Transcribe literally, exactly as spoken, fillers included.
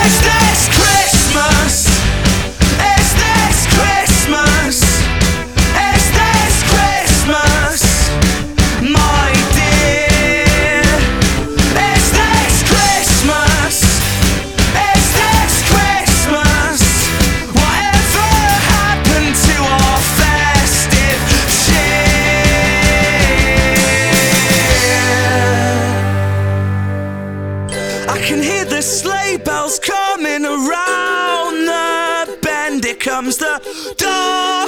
I can hear the sleigh bells coming around the bend. Here comes the dark